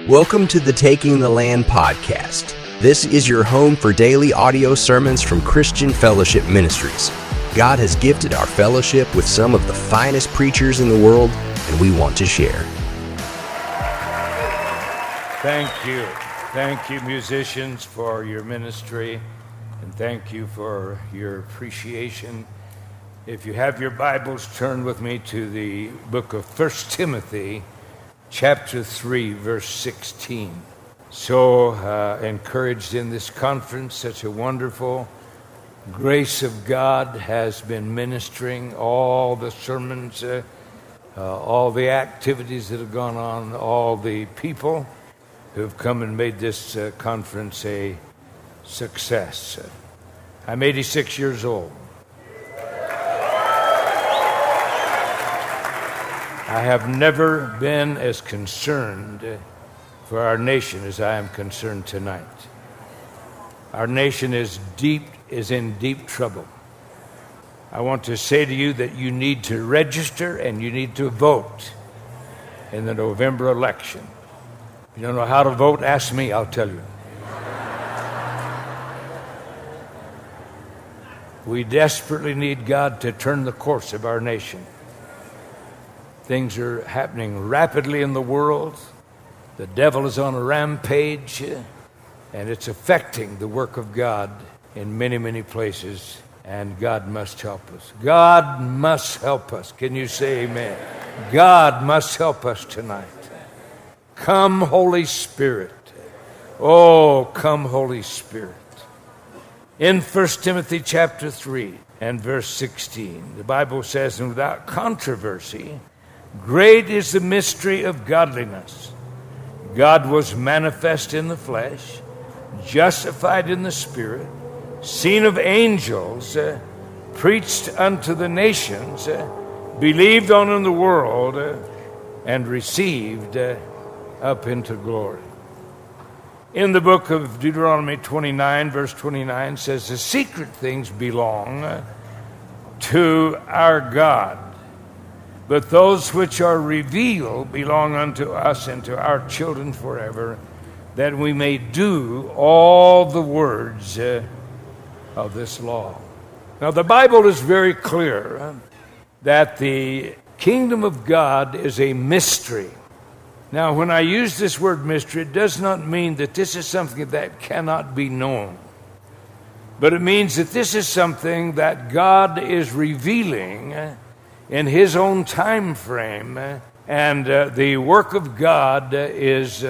Welcome to the Taking the Land podcast. This is your home for daily audio sermons from Christian Fellowship Ministries. God has gifted our fellowship with some of the finest preachers in the world, and we want to share. Thank you. Thank you, musicians, for your ministry, and thank you for your appreciation. If you have your Bibles, turn with me to the book of 1 Timothy, chapter 3, verse 16. So encouraged in this conference, such a wonderful grace of God has been ministering all the sermons, all the activities that have gone on, all the people who have come and made this conference a success. I'm 86 years old. I have never been as concerned for our nation as I am concerned tonight. Our nation is in deep trouble. I want to say to you that you need to register and you need to vote in the November election. If you don't know how to vote, ask me, I'll tell you. We desperately need God to turn the course of our nation. Things are happening rapidly in the world. The devil is on a rampage, and it's affecting the work of God in many, many places, and God must help us. God must help us. Can you say amen? God must help us tonight. Come, Holy Spirit. Oh, come, Holy Spirit. In 1 Timothy chapter 3 and verse 16, the Bible says, "And without controversy, great is the mystery of godliness. God was manifest in the flesh, justified in the spirit, seen of angels, preached unto the nations, believed on in the world, and received up into glory." In the book of Deuteronomy 29, verse 29 says, "The secret things belong to our God, but those which are revealed belong unto us and to our children forever, that we may do all the words of this law." Now, the Bible is very clear that the kingdom of God is a mystery. Now, when I use this word mystery, it does not mean that this is something that cannot be known, but it means that this is something that God is revealing in His own time frame, and the work of God is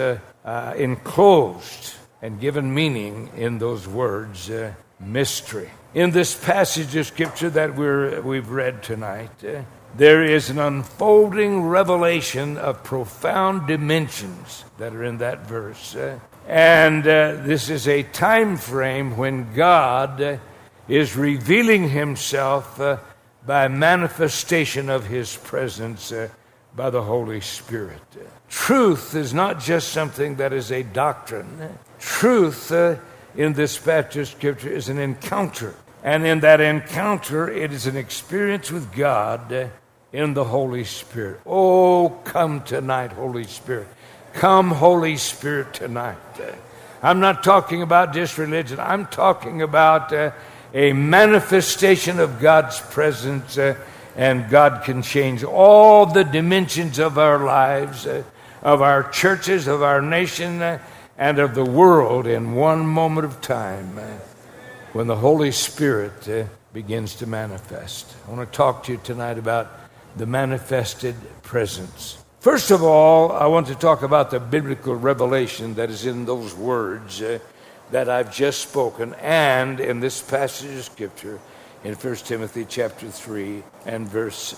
enclosed and given meaning in those words, mystery. In this passage of Scripture that we've read tonight, there is an unfolding revelation of profound dimensions that are in that verse, and this is a time frame when God is revealing Himself by manifestation of His presence by the Holy Spirit. Truth is not just something that is a doctrine. Truth in this passage of Scripture is an encounter. And in that encounter, it is an experience with God in the Holy Spirit. Oh, come tonight, Holy Spirit. Come, Holy Spirit, tonight. I'm not talking about just religion. I'm talking about a manifestation of God's presence, and God can change all the dimensions of our lives, of our churches, of our nation, and of the world in one moment of time when the Holy Spirit begins to manifest. I want to talk to you tonight about the manifested presence. First of all, I want to talk about the biblical revelation that is in those words that I've just spoken, and in this passage of Scripture in 1 Timothy chapter 3 and verse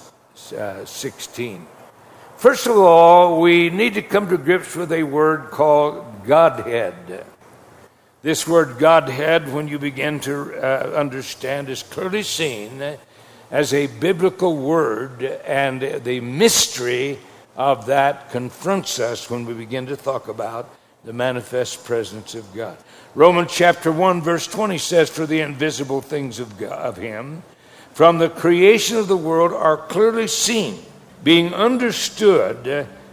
16. First of all, we need to come to grips with a word called Godhead. This word Godhead, when you begin to understand, is clearly seen as a biblical word, and the mystery of that confronts us when we begin to talk about the manifest presence of God. Romans chapter 1 verse 20 says, "For the invisible things of God, of Him, from the creation of the world are clearly seen, being understood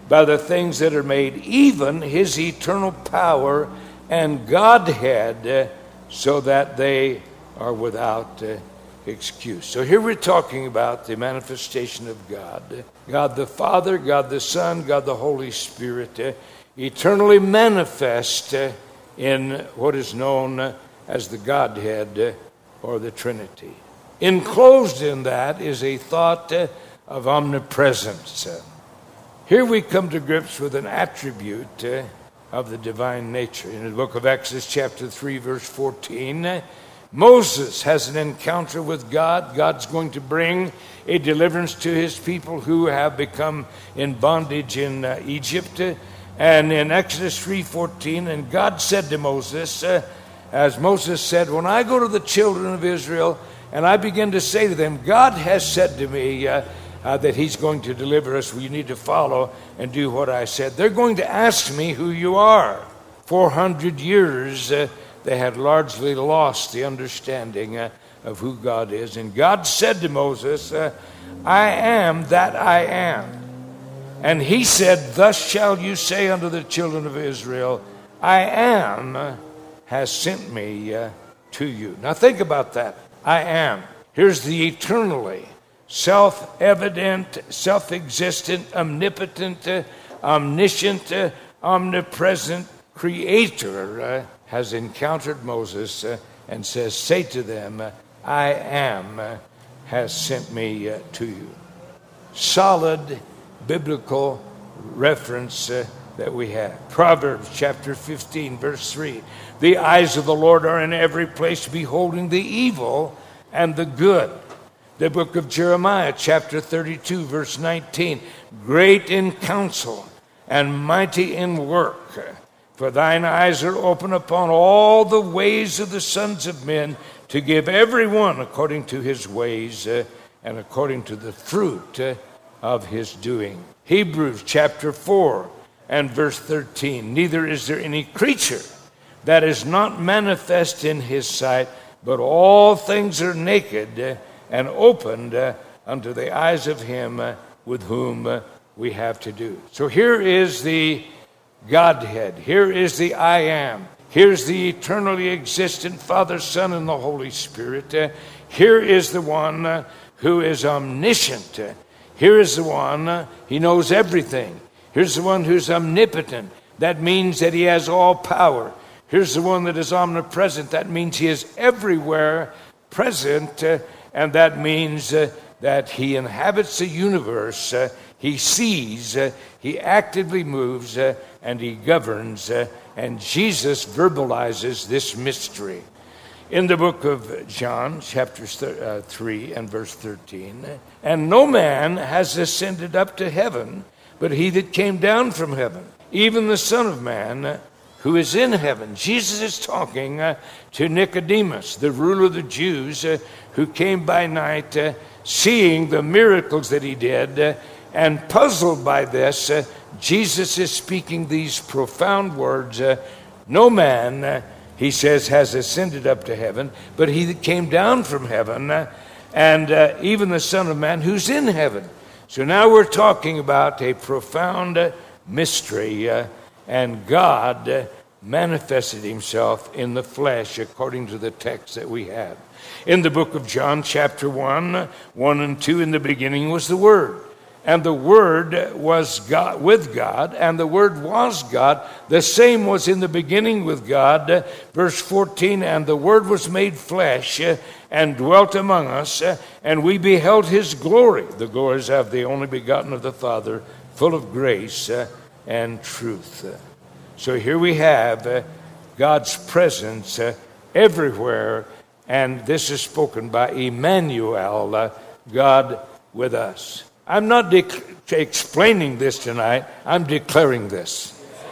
by the things that are made, even his eternal power and Godhead, so that they are without excuse. So here we're talking about the manifestation of God. God the Father, God the Son, God the Holy Spirit, eternally manifest in what is known as the Godhead or the Trinity. Enclosed in that is a thought of omnipresence. Here we come to grips with an attribute of the divine nature. In the book of Exodus chapter 3 verse 14, Moses has an encounter with God. God's going to bring a deliverance to his people who have become in bondage in Egypt. And in Exodus 3:14, and God said to Moses, as Moses said, when I go to the children of Israel and I begin to say to them, God has said to me that he's going to deliver us, you need to follow and do what I said. They're going to ask me who you are. 400 years they had largely lost the understanding of who God is. And God said to Moses, I am that I am. And he said, thus shall you say unto the children of Israel, I am has sent me to you. Now think about that. I am. Here's the eternally self-evident, self-existent, omnipotent, omniscient, omnipresent Creator has encountered Moses and says, say to them, I am has sent me to you. Solid biblical reference that we have. Proverbs chapter 15 verse 3. The eyes of the Lord are in every place, beholding the evil and the good. The book of Jeremiah chapter 32 verse 19. Great in counsel and mighty in work. For thine eyes are open upon all the ways of the sons of men, to give every one according to his ways and according to the fruit of his doing. Hebrews chapter 4 and verse 13. Neither is there any creature that is not manifest in his sight, but all things are naked and opened unto the eyes of him with whom we have to do. So here is the Godhead. Here is the I am. Here's the eternally existent Father, Son, and the Holy Spirit. Here is the one who is omniscient. Here is the one, he knows everything. Here's the one who's omnipotent. That means that he has all power. Here's the one that is omnipresent. That means he is everywhere present. And that means that he inhabits the universe. He sees, he actively moves, and he governs. And Jesus verbalizes this mystery. In the book of John, chapter 3 and verse 13, and no man has ascended up to heaven, but he that came down from heaven, even the Son of Man, who is in heaven. Jesus is talking to Nicodemus, the ruler of the Jews, who came by night, seeing the miracles that he did, and puzzled by this, Jesus is speaking these profound words. No man, he says, has ascended up to heaven, but he that came down from heaven, and even the Son of Man who's in heaven. So now we're talking about a profound mystery, and God manifested himself in the flesh according to the text that we have. In the book of John, chapter 1 and 2, in the beginning was the Word. And the Word was God, with God, and the Word was God. The same was in the beginning with God. Verse 14, and the Word was made flesh and dwelt among us, and we beheld his glory. The glories of the only begotten of the Father, full of grace and truth. So here we have God's presence everywhere, and this is spoken by Emmanuel, God with us. I'm not explaining this tonight. I'm declaring this.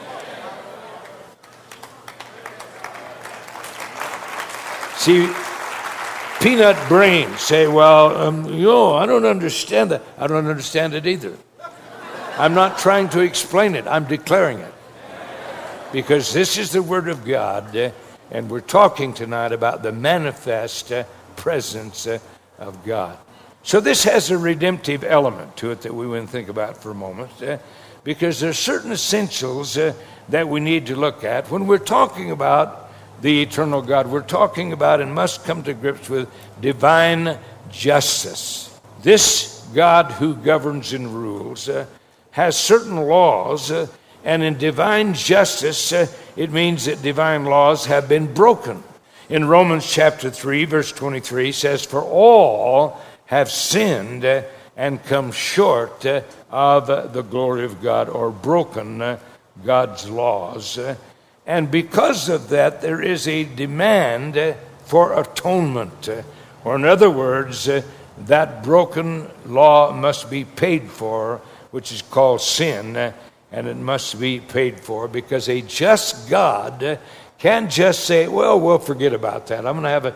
See, peanut brains say, well, I don't understand that. I don't understand it either. I'm not trying to explain it. I'm declaring it. Because this is the Word of God, and we're talking tonight about the manifest presence of God. So this has a redemptive element to it that we want to think about for a moment. because there's certain essentials that we need to look at. When we're talking about the eternal God, we're talking about and must come to grips with divine justice. This God who governs and rules has certain laws, and in divine justice, it means that divine laws have been broken. In Romans chapter 3, verse 23 says, "For all have sinned and come short of the glory of God," or broken God's laws. And because of that, there is a demand for atonement. Or in other words, that broken law must be paid for, which is called sin, and it must be paid for, because a just God can't just say, "Well, we'll forget about that.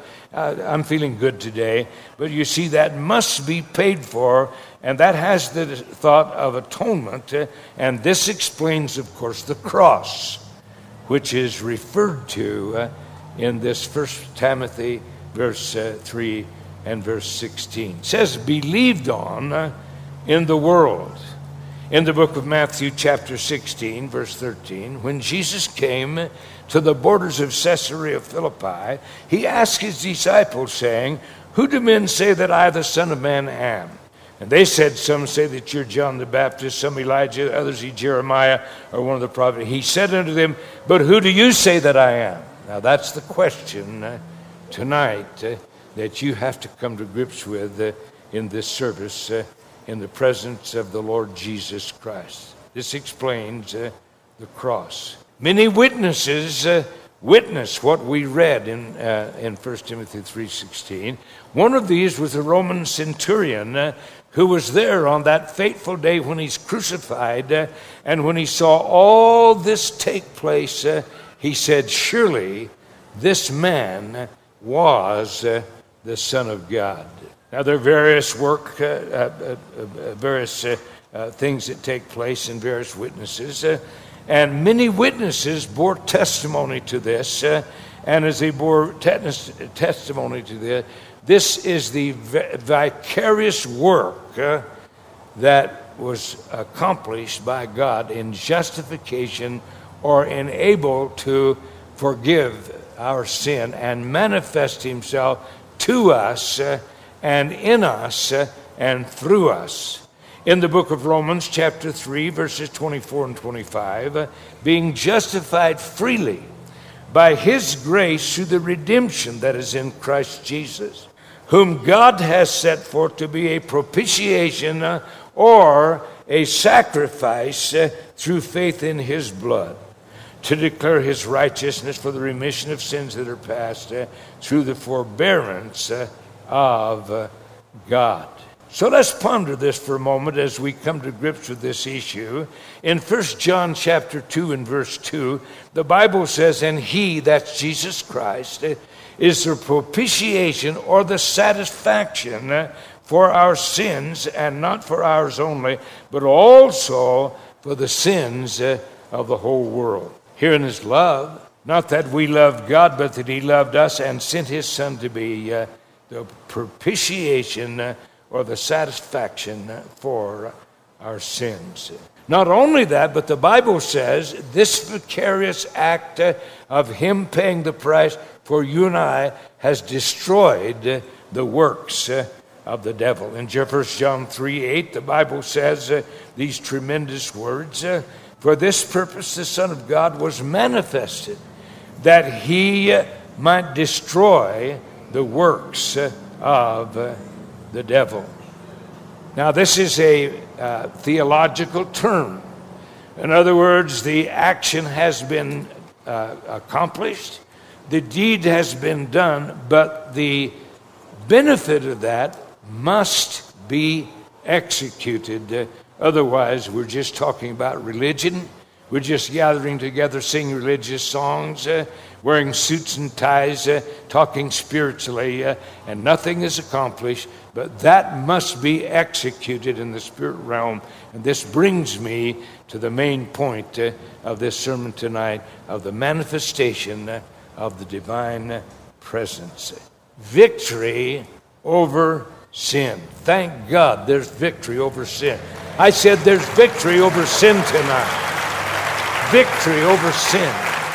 I'm feeling good today." But you see, that must be paid for, and that has the thought of atonement. And this explains, of course, the cross, which is referred to in this 1 Timothy verse 3 and verse 16. It says, "Believed on in the world." In the book of Matthew chapter 16, verse 13, when Jesus came to the borders of Caesarea Philippi, he asked his disciples, saying, "Who do men say that I, the Son of Man, am?" And they said, "Some say that you're John the Baptist, some Elijah, others Jeremiah, or one of the prophets." He said unto them, "But who do you say that I am?" Now that's the question tonight that you have to come to grips with in this service, in the presence of the Lord Jesus Christ. This explains the cross. Many witnesses witness what we read in 1 Timothy 3:16. One of these was a Roman centurion who was there on that fateful day when he's crucified, and when he saw all this take place, he said, "Surely this man was the Son of God." Now, there are various things that take place in various witnesses, and many witnesses bore testimony to this, and as they bore testimony to this is the vicarious work that was accomplished by God in justification, or enable to forgive our sin and manifest himself to us and in us and through us. In the book of Romans chapter 3, verses 24 and 25, being justified freely by his grace through the redemption that is in Christ Jesus, whom God has set forth to be a propitiation or a sacrifice through faith in his blood, to declare his righteousness for the remission of sins that are past through the forbearance of God. So let's ponder this for a moment as we come to grips with this issue. In 1 John chapter 2 and verse 2, the Bible says, "And he," that's Jesus Christ, "is the propitiation," or the satisfaction, "for our sins, and not for ours only, but also for the sins of the whole world." Herein is love, not that we loved God, but that he loved us and sent his Son to be the propitiation, or the satisfaction for our sins. Not only that, but the Bible says this vicarious act of him paying the price for you and I has destroyed the works of the devil. In 1 John 3:8, the Bible says these tremendous words, "For this purpose the Son of God was manifested, that he might destroy the works of the devil." Now, this is a theological term. In other words, the action has been accomplished, the deed has been done, but the benefit of that must be executed. Otherwise, we're just talking about religion. We're just gathering together, singing religious songs, wearing suits and ties, talking spiritually, and nothing is accomplished. But that must be executed in the spirit realm. And this brings me to the main point of this sermon tonight, of the manifestation of the divine presence. Victory over sin. Thank God there's victory over sin. I said there's victory over sin tonight. Victory over sin.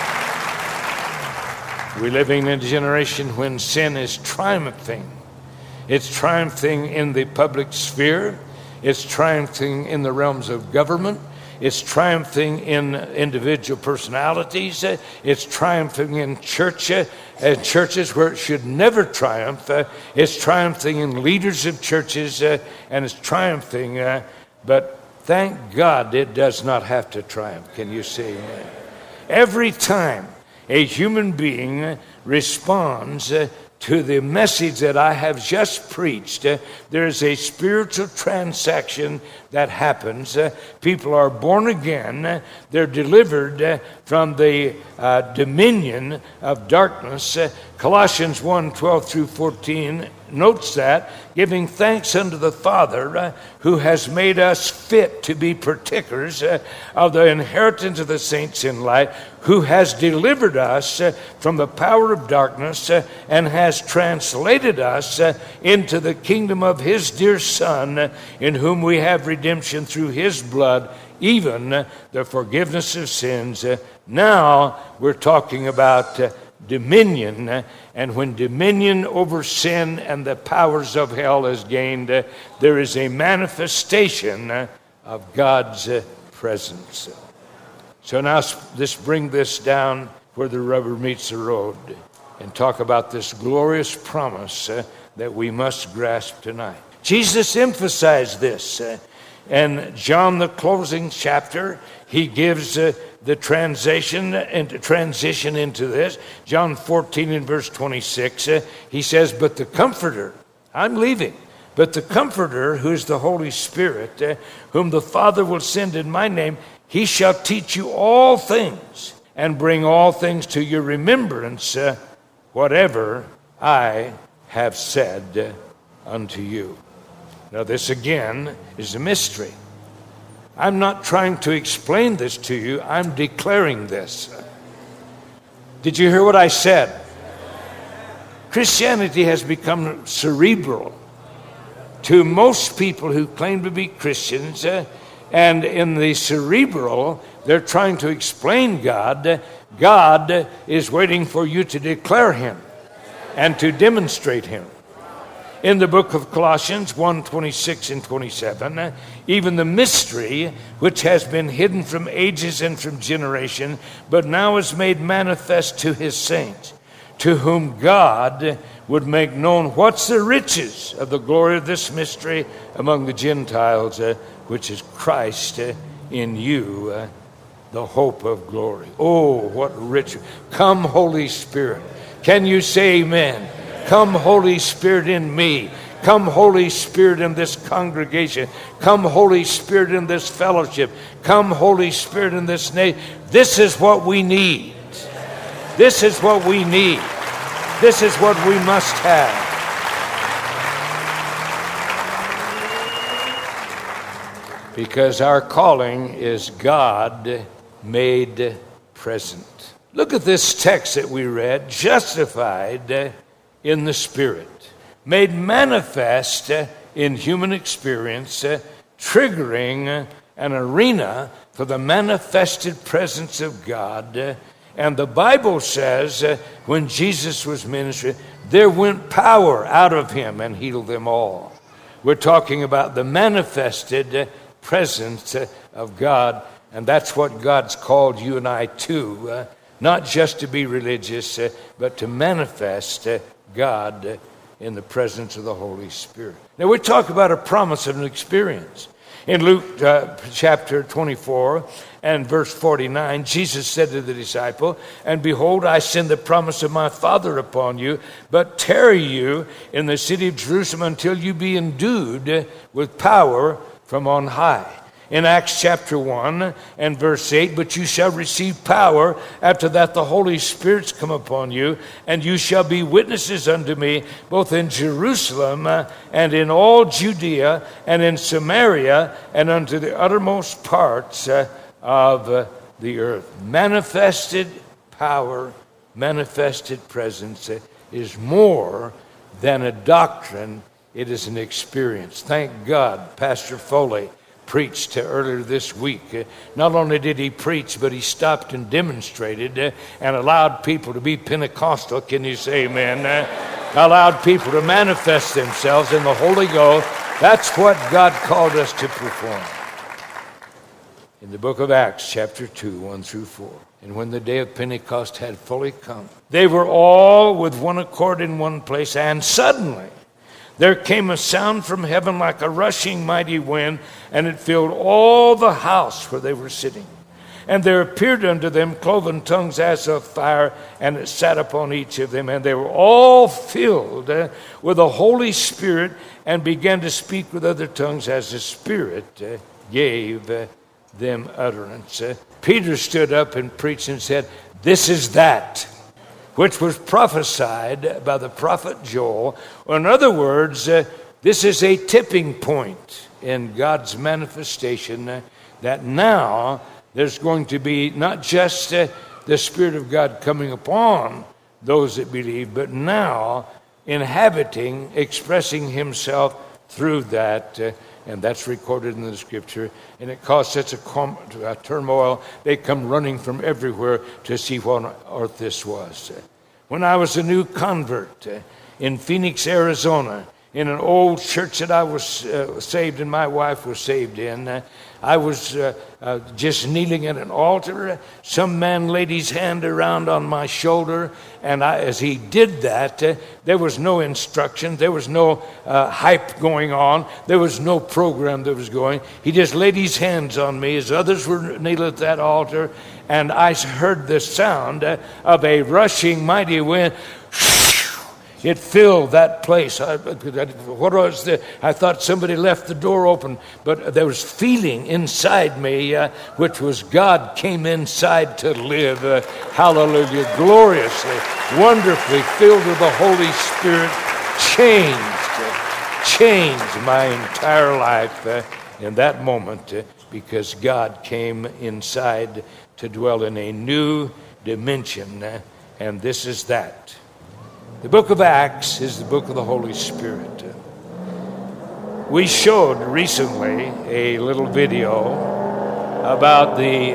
We're living in a generation when sin is triumphing. It's triumphing in the public sphere. It's triumphing in the realms of government. It's triumphing in individual personalities. It's triumphing in churches where it should never triumph. It's triumphing in leaders of churches, and it's triumphing. But thank God it does not have to triumph. Can you see? Every time a human being responds to the message that I have just preached, there is a spiritual transaction that happens. People are born again. They're delivered from the dominion of darkness. Colossians 1:12 through 14 notes that, giving thanks unto the Father who has made us fit to be partakers of the inheritance of the saints in light, who has delivered us from the power of darkness and has translated us into the kingdom of his dear Son, in whom we have redemption through his blood, even the forgiveness of sins. Now we're talking about dominion, and when dominion over sin and the powers of hell is gained, there is a manifestation of God's presence. So now let's bring this down where the rubber meets the road and talk about this glorious promise that we must grasp tonight. Jesus emphasized this. In John, the closing chapter, he gives the transition into this. John 14 and verse 26, he says, but the Comforter, I'm leaving, but the Comforter, who is the Holy Spirit, whom the Father will send in my name, he shall teach you all things and bring all things to your remembrance, whatever I have said unto you. Now this again is a mystery. I'm not trying to explain this to you. I'm declaring this. Did you hear what I said? Christianity has become cerebral to most people who claim to be Christians. And in the cerebral, they're trying to explain God. God is waiting for you to declare him and to demonstrate him. In the book of Colossians 1:26 and 27, even the mystery which has been hidden from ages and from generation, but now is made manifest to his saints, to whom God would make known what's the riches of the glory of this mystery among the Gentiles, which is Christ in you, the hope of glory. Oh, what rich. Come, Holy Spirit. Can you say amen? Come, Holy Spirit, in me. Come, Holy Spirit, in this congregation. Come, Holy Spirit, in this fellowship. Come, Holy Spirit, in this nation. This is what we need. This is what we need. This is what we must have. Because our calling is God made present. Look at this text that we read. Justified in the Spirit, made manifest in human experience, triggering an arena for the manifested presence of God. And the Bible says when Jesus was ministering, there went power out of him and healed them all. We're talking about the manifested presence of God, and that's what God's called you and I to, not just to be religious, but to manifest God in the presence of the Holy Spirit. Now we talk about a promise of an experience. In Luke chapter 24 and verse 49, Jesus said to the disciple, and behold, I send the promise of my Father upon you, but tarry you in the city of Jerusalem until you be endued with power from on high. In Acts chapter 1 and verse 8, but you shall receive power after that the Holy Spirit's come upon you, and you shall be witnesses unto me both in Jerusalem and in all Judea and in Samaria and unto the uttermost parts of the earth. Manifested power, manifested presence is more than a doctrine. It is an experience. Thank God, Pastor Foley preached earlier this week. Not only did he preach, but he stopped and demonstrated and allowed people to be Pentecostal. Can you say amen? Allowed people to manifest themselves in the Holy Ghost. That's what God called us to perform. In the book of Acts, chapter 2, 1 through 4. And when the day of Pentecost had fully come, they were all with one accord in one place, and suddenly there came a sound from heaven like a rushing mighty wind, and it filled all the house where they were sitting. And there appeared unto them cloven tongues as of fire, and it sat upon each of them. And they were all filled with the Holy Spirit, and began to speak with other tongues as the Spirit gave them utterance. Peter stood up and preached and said, "This is that which was prophesied by the prophet Joel." Or in other words, this is a tipping point in God's manifestation, that now there's going to be not just the Spirit of God coming upon those that believe, but now inhabiting, expressing himself through that. And that's recorded in the Scripture. And it caused such a turmoil, they come running from everywhere to see what on earth this was. When I was a new convert in Phoenix, Arizona, in an old church that I was saved and my wife was saved in, I was just kneeling at an altar. Some man laid his hand around on my shoulder, and as he did that, there was no instruction, there was no hype going on, there was no program that was going. He just laid his hands on me as others were kneeling at that altar, and I heard the sound of a rushing mighty wind. It filled that place. What was the? I thought somebody left the door open, but there was feeling inside me, which was God came inside to live. Hallelujah! Gloriously, wonderfully filled with the Holy Spirit, changed my entire life in that moment, because God came inside to dwell in a new dimension, and this is that. The book of Acts is the book of the Holy Spirit. We showed recently a little video about the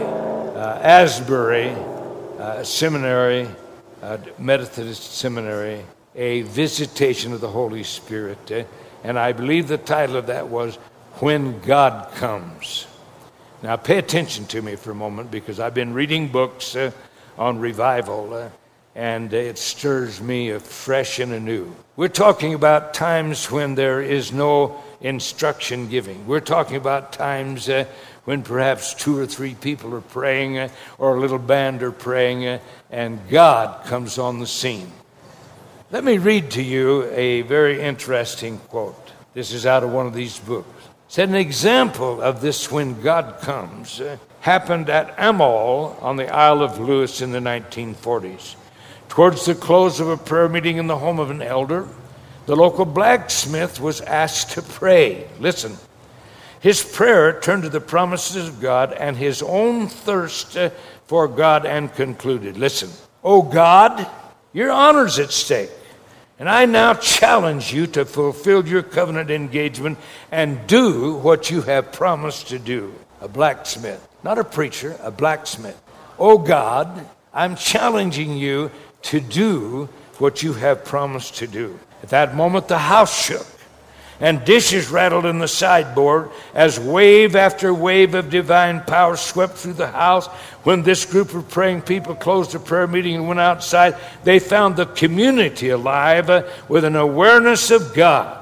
Asbury Seminary, Methodist Seminary, a visitation of the Holy Spirit. And I believe the title of that was When God Comes. Now pay attention to me for a moment, because I've been reading books on revival, and it stirs me afresh and anew. We're talking about times when there is no instruction giving. We're talking about times when perhaps 2 or 3 people are praying, or a little band are praying, and God comes on the scene. Let me read to you a very interesting quote. This is out of one of these books. It said, an example of this when God comes happened at Amal on the Isle of Lewis in the 1940s. Towards the close of a prayer meeting in the home of an elder, the local blacksmith was asked to pray. Listen. His prayer turned to the promises of God and his own thirst for God, and concluded, listen, "Oh God, your honor's at stake, and I now challenge you to fulfill your covenant engagement and do what you have promised to do." A blacksmith, not a preacher, a blacksmith. "Oh God, I'm challenging you to do what you have promised to do." At that moment, the house shook, and dishes rattled in the sideboard as wave after wave of divine power swept through the house. When this group of praying people closed the prayer meeting and went outside, they found the community alive with an awareness of God.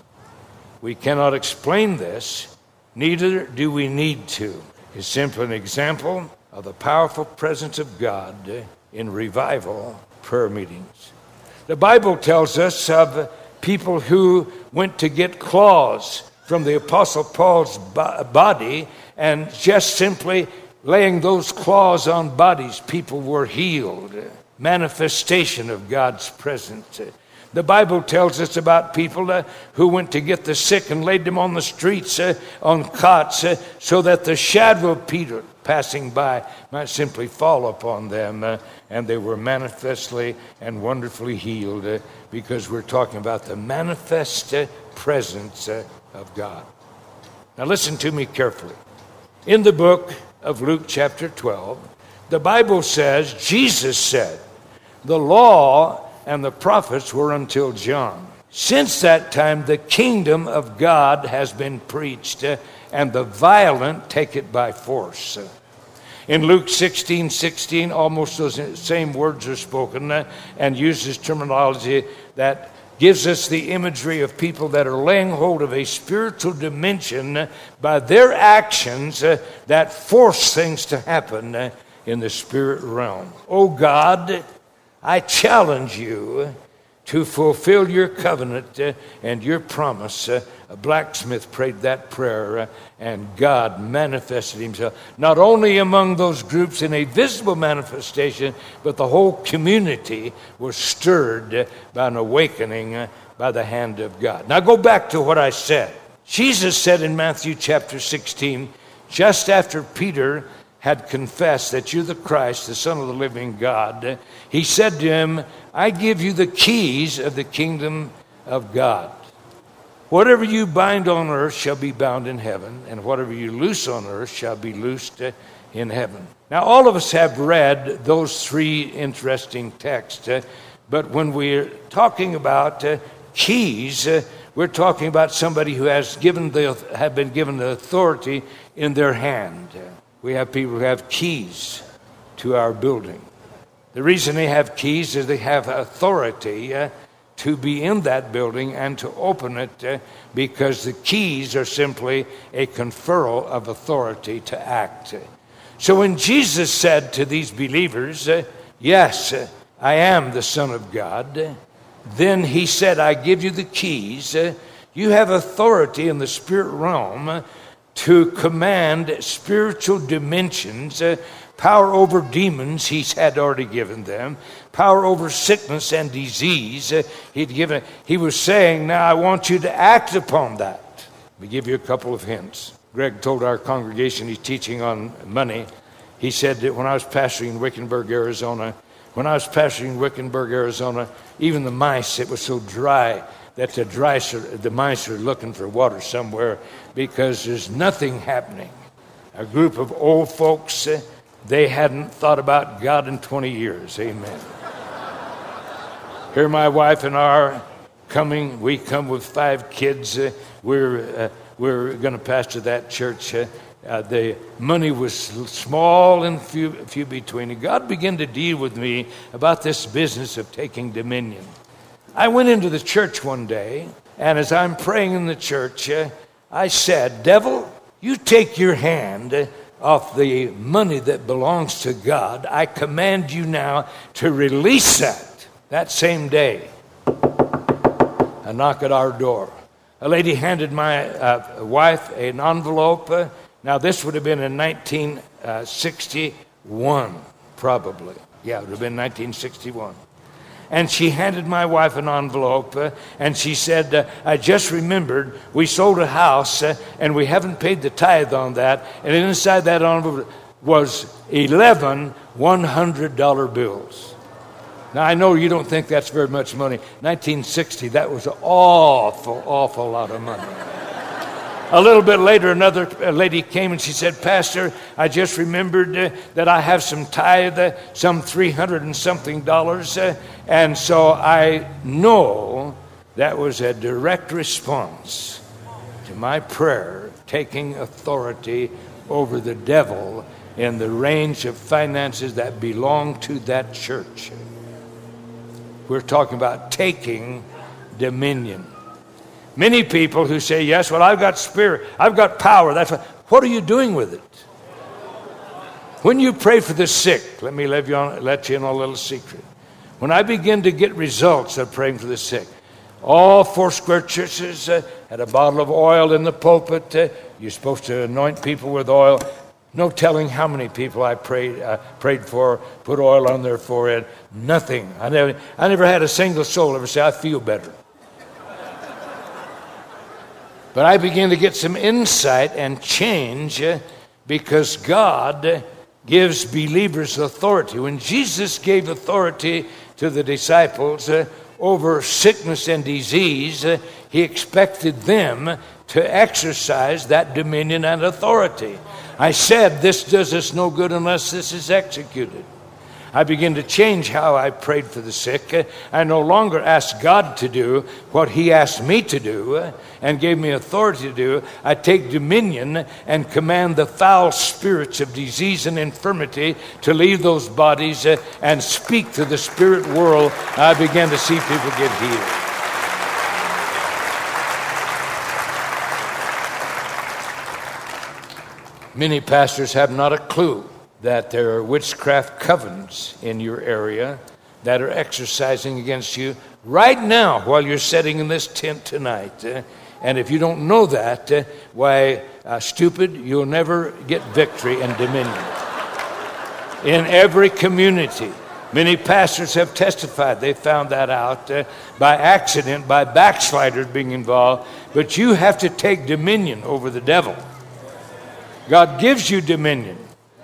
We cannot explain this, neither do we need to. It's simply an example of the powerful presence of God in revival prayer meetings. The Bible tells us of people who went to get claws from the Apostle Paul's body, and just simply laying those claws on bodies, people were healed. Manifestation of God's presence. The Bible tells us about people who went to get the sick and laid them on the streets on cots so that the shadow of Peter passing by might simply fall upon them, and they were manifestly and wonderfully healed, because we're talking about the manifest presence of God. Now listen to me carefully. In the book of Luke chapter 12, the Bible says, Jesus said, the law and the prophets were until John. Since that time, the kingdom of God has been preached, and the violent take it by force. In Luke 16:16, almost those same words are spoken and uses terminology that gives us the imagery of people that are laying hold of a spiritual dimension by their actions that force things to happen in the spirit realm. Oh God, I challenge you to fulfill your covenant and your promise. A blacksmith prayed that prayer, and God manifested himself, not only among those groups in a visible manifestation, but the whole community was stirred by an awakening by the hand of God. Now go back to what I said. Jesus said in Matthew chapter 16, just after Peter had confessed that you're the Christ, the Son of the living God, he said to him, I give you the keys of the kingdom of God. Whatever you bind on earth shall be bound in heaven, and whatever you loose on earth shall be loosed in heaven. Now, all of us have read those three interesting texts, but when we're talking about keys, we're talking about somebody who have been given the authority in their hand. We have people who have keys to our building. The reason they have keys is they have authority to be in that building and to open it because the keys are simply a conferral of authority to act. So when Jesus said to these believers, yes, I am the Son of God, then he said, I give you the keys. You have authority in the spirit realm to command spiritual dimensions, power over demons he had already given them, power over sickness and disease he'd given. He was saying, now I want you to act upon that. Let me give you a couple of hints. Greg told our congregation, he's teaching on money. He said that when I was pastoring in Wickenburg, Arizona, even the mice, it was so dry that the mice are looking for water somewhere because there's nothing happening. A group of old folks, they hadn't thought about God in 20 years. Amen. Here my wife and I are coming. We come with 5 kids. We're going to pastor that church. The money was small and few between. And God began to deal with me about this business of taking dominion. I went into the church one day, and as I'm praying in the church, I said, devil, you take your hand off the money that belongs to God. I command you now to release that. That same day, a knock at our door. A lady handed my wife an envelope. Now, this would have been in 1961, probably. Yeah, it would have been 1961. And she handed my wife an envelope, and she said, I just remembered we sold a house, and we haven't paid the tithe on that. And inside that envelope was 11 $100 bills. Now, I know you don't think that's very much money. 1960, that was an awful lot of money. A little bit later, another lady came and she said, Pastor, I just remembered that I have some tithe, some $300 and something, and so I know that was a direct response to my prayer, taking authority over the devil in the range of finances that belong to that church. We're talking about taking dominion. Many people who say, yes, well, I've got spirit, I've got power. What are you doing with it? When you pray for the sick, let you in on a little secret. When I begin to get results of praying for the sick, all 4 square churches had a bottle of oil in the pulpit. You're supposed to anoint people with oil. No telling how many people I prayed for, put oil on their forehead. Nothing. I never had a single soul ever say, I feel better. But I began to get some insight and change because God gives believers authority. When Jesus gave authority to the disciples over sickness and disease, he expected them to exercise that dominion and authority. I said, this does us no good unless this is executed. I began to change how I prayed for the sick. I no longer asked God to do what He asked me to do and gave me authority to do. I take dominion and command the foul spirits of disease and infirmity to leave those bodies and speak to the spirit world. I began to see people get healed. Many pastors have not a clue that there are witchcraft covens in your area that are exercising against you right now while you're sitting in this tent tonight. And if you don't know that, stupid, you'll never get victory and dominion. In every community, many pastors have testified they found that out by accident, by backsliders being involved. But you have to take dominion over the devil. God gives you dominion.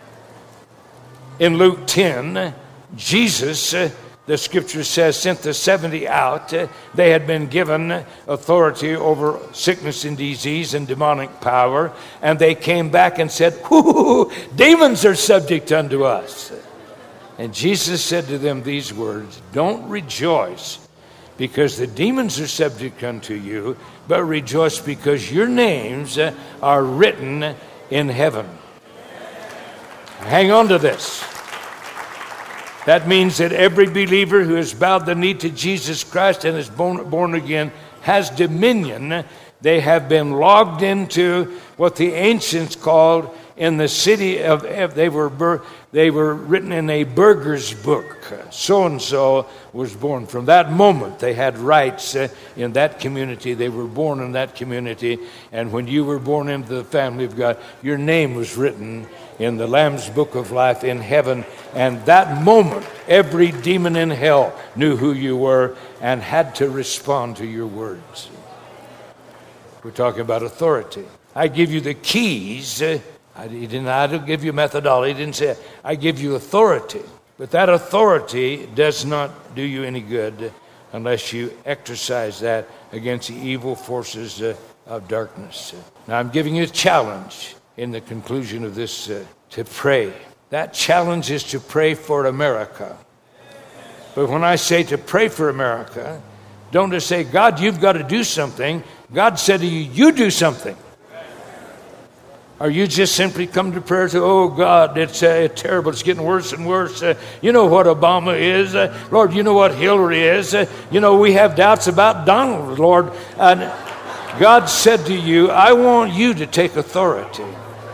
In Luke 10, Jesus, the scripture says, sent the 70 out. They had been given authority over sickness and disease and demonic power. And they came back and said, demons are subject unto us. And Jesus said to them these words, don't rejoice because the demons are subject unto you, but rejoice because your names are written in heaven. Hang on to this. That means that every believer who has bowed the knee to Jesus Christ and is born again has dominion. They have been logged into what the ancients called in the city of, they were written in a burger's book. So-and-so was born. From that moment, they had rights in that community. They were born in that community. And when you were born into the family of God, your name was written in the Lamb's Book of Life in heaven. And that moment, every demon in hell knew who you were and had to respond to your words. We're talking about authority. I give you the keys. I don't give you methodology. He didn't say it. I give you authority. But that authority does not do you any good unless you exercise that against the evil forces of darkness. Now I'm giving you a challenge in the conclusion of this to pray. That challenge is to pray for America. But when I say to pray for America, don't just say, God, you've got to do something. God said to you, you do something. Or you just simply come to prayer to, oh God, it's terrible, it's getting worse and worse. You know what Obama is. Lord, you know what Hillary is. We have doubts about Donald, Lord. And God said to you, I want you to take authority.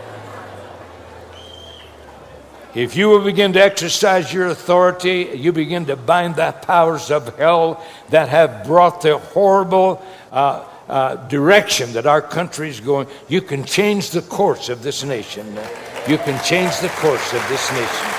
If you will begin to exercise your authority, you begin to bind the powers of hell that have brought the horrible direction that our country is going. You can change the course of this nation. You can change the course of this nation.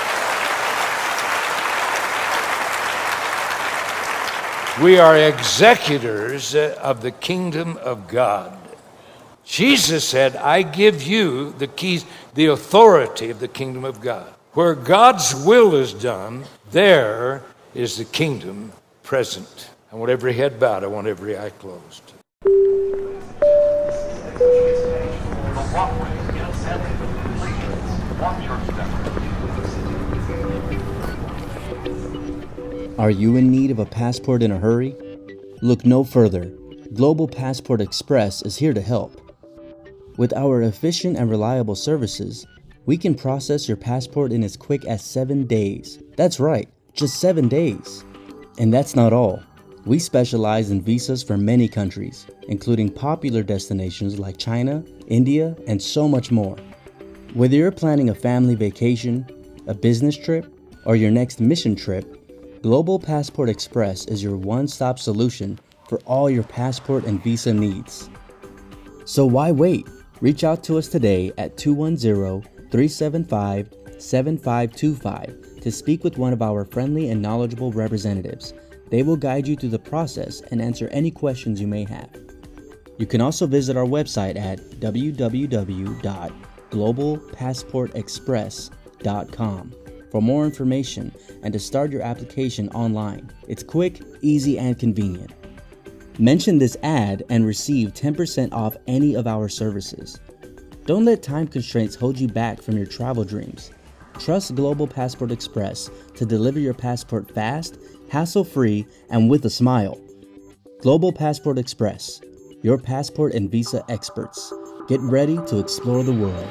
We are executors of the kingdom of God. Jesus said, I give you the keys, the authority of the kingdom of God. Where God's will is done, there is the kingdom present. I want every head bowed. I want every eye closed. Are you in need of a passport in a hurry? Look no further. Global Passport Express is here to help. With our efficient and reliable services, we can process your passport in as quick as 7 days. That's right, just 7 days. And that's not all. We specialize in visas for many countries, including popular destinations like China, India, and so much more. Whether you're planning a family vacation, a business trip, or your next mission trip, Global Passport Express is your one-stop solution for all your passport and visa needs. So why wait? Reach out to us today at 210-375-7525 to speak with one of our friendly and knowledgeable representatives. They will guide you through the process and answer any questions you may have. You can also visit our website at www.globalpassportexpress.com for more information and to start your application online. It's quick, easy, and convenient. Mention this ad and receive 10% off any of our services. Don't let time constraints hold you back from your travel dreams. Trust Global Passport Express to deliver your passport fast, hassle-free, and with a smile. Global Passport Express, your passport and visa experts. Get ready to explore the world.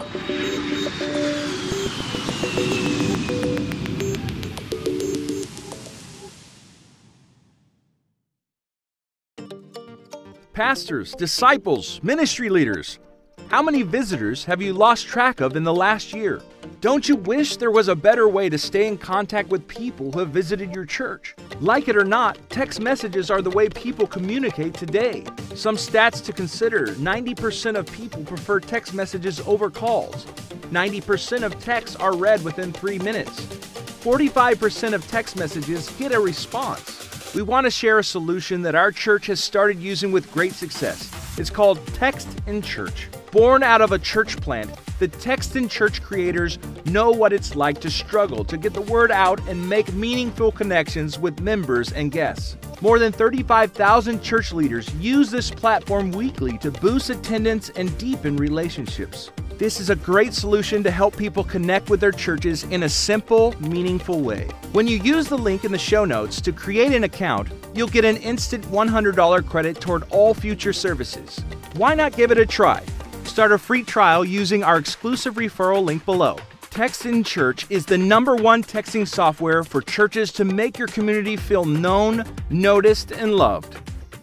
Pastors, disciples, ministry leaders, how many visitors have you lost track of in the last year? Don't you wish there was a better way to stay in contact with people who have visited your church? Like it or not, text messages are the way people communicate today. Some stats to consider: 90% of people prefer text messages over calls. 90% of texts are read within 3 minutes. 45% of text messages get a response. We want to share a solution that our church has started using with great success. It's called Text in Church. Born out of a church plant, the Text in Church creators know what it's like to struggle to get the word out and make meaningful connections with members and guests. More than 35,000 church leaders use this platform weekly to boost attendance and deepen relationships. This is a great solution to help people connect with their churches in a simple, meaningful way. When you use the link in the show notes to create an account, you'll get an instant $100 credit toward all future services. Why not give it a try? Start a free trial using our exclusive referral link below. Text in Church is the #1 texting software for churches to make your community feel known, noticed, and loved.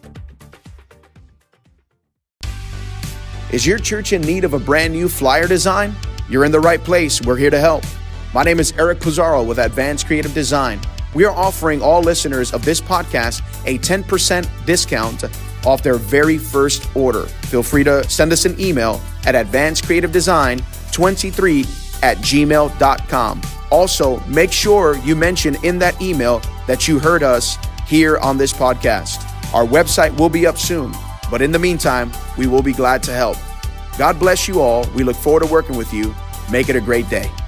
Is your church in need of a brand new flyer design? You're in the right place. We're here to help. My name is Eric Pizarro with Advanced Creative Design. We are offering all listeners of this podcast a 10% discount off their very first order. Feel free to send us an email at advancedcreativedesign23@gmail.com. Also, make sure you mention in that email that you heard us here on this podcast. Our website will be up soon, but in the meantime, we will be glad to help. God bless you all. We look forward to working with you. Make it a great day.